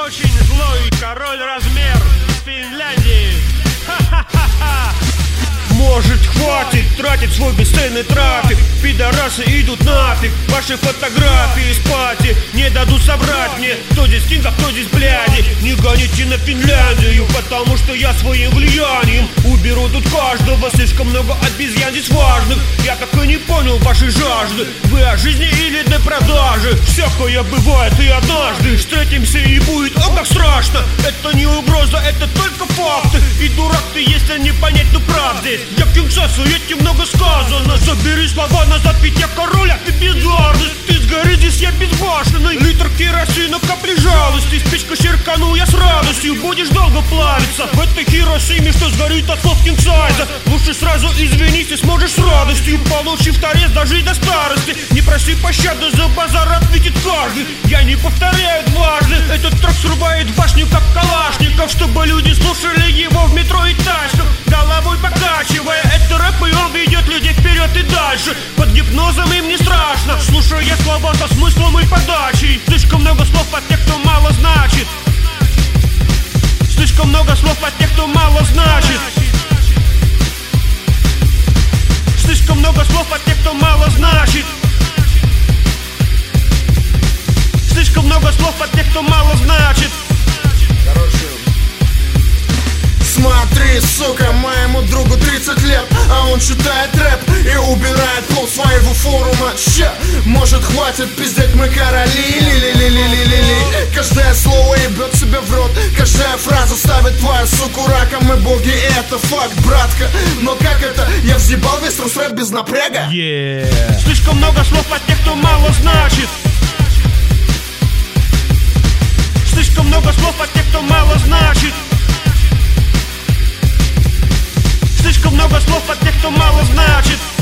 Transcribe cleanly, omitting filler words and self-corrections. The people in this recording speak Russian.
очень злой король размер из Финляндии. Ха-ха-ха-ха. Может, хватит тратить свой бесценный трафик. Пидорасы идут нафиг. Ваши фотографии с пати не дадут собрать мне. Кто здесь кинг, а кто здесь бляди. Не гоните на Финляндию, потому что я своим влиянием уберу тут каждого. Слишком много обезьян здесь важных. Я так и не понял вашей жажды. Вы о жизни или для продажи? Всякое бывает и однажды встретимся и будет, о как страшно. Это не угроза, это только факты. И дурак ты, если не понять, ну правда здесь. Я кингсасу, этим много сказано. Забери слова назад, ведь я король, а ты бездарность. Ты сгори здесь, я безбашенный. Литр керосина, капли жалости. Спичка черкану я с радостью. Будешь долго плавиться в этой Хиросиме, что сгорит от слов кингсайза. Лучше сразу извинись, и сможешь с радостью, получив торец, дожить до старости. Не проси пощады, за базар ответит каждый. Я не повторяю дважды. Этот трек срубает башню, как калашников, чтобы люди слушали его в метро и тачках, головой покачивая. Это рэп, и он ведет людей вперед и дальше. Под гипнозом им не страшно, слушая слова со смыслом и подачей. Слишком много слов от тех, кто мало значит. Слишком много слов от тех, кто мало значит. Слишком много слов от тех, кто мало значит. Слишком много слов от тех, кто мало значит. Смотри, сука, моему другу 30 лет, а он читает рэп и убирает пол своего форума. Ща, может хватит пиздеть, мы короли. Ли-ли-ли-ли-ли-ли-ли. Каждое слово ебет себе в рот, каждая фраза ставит твою суку раком. Мы боги, это факт, братка. Но как это? Я взъебал весь рус-рэп без напряга. Слишком много слов от тех, кто мало значит. Слишком много слов от тех, кто мало значит. Слишком много слов от тех, кто мало значит.